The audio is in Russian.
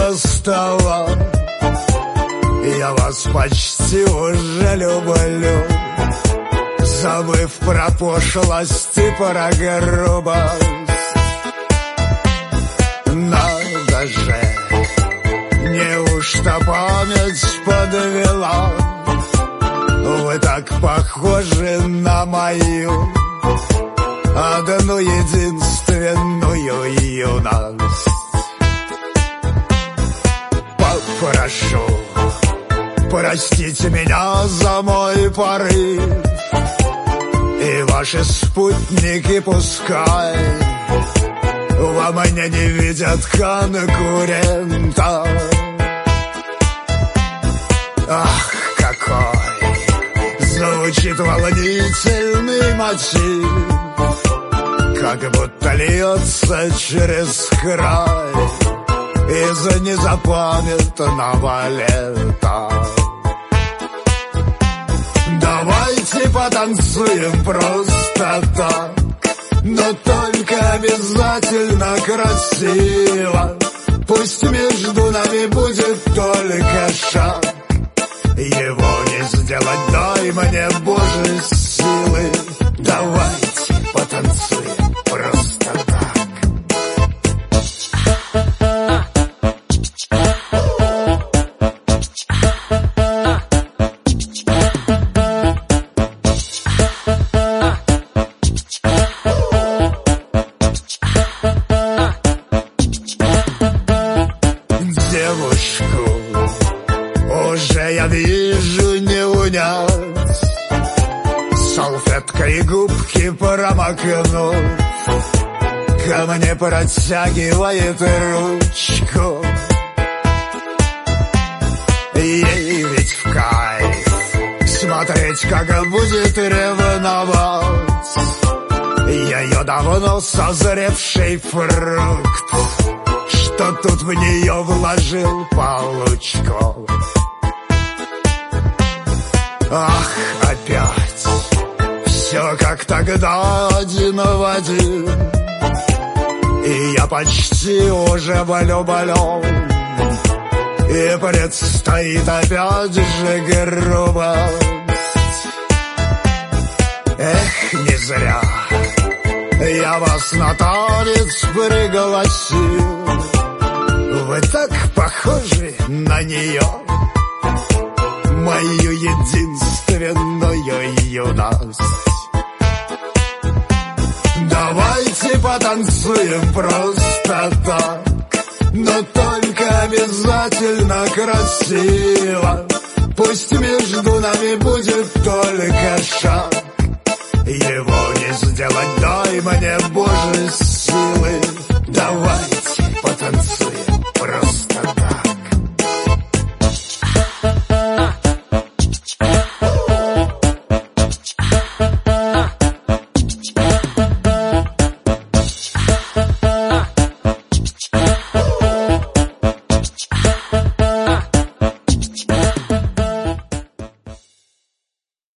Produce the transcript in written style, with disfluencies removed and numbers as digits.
просто я вас почти уже люблю, забыв про пошлость и про грубость. Надо же, неужто память подвела? Вы так похожи на мою одну единственную юность. Попрошу, простите меня за мой порыв, и ваши спутники пускай во мне не видят конкурента. Ах, какой звучит волнительный мотив, как будто льется через край из незапамятного лета. Давайте потанцуем просто так, но только обязательно красиво. Пусть между нами будет только шаг, его не сделать, дай мне Божьей силы. Давайте потанцуем просто так. Девушку уже я вижу не унять, салфеткой губки промокнув, ко мне протягивает ручку. Ей ведь в кайф смотреть, как будет ревновать ее давно созревший фрукт, что тут в нее вложил получку. Ах, опять все как тогда, один в один, и я почти уже влюблен, и предстоит опять же грубость. Эх, не зря я вас на танец пригласил, вы так похожи на нее, мою единственную юность. Давайте потанцуем просто так, но только обязательно красиво. Пусть между нами будет только шаг, его не сделать, дай мне Божьей силы. Давай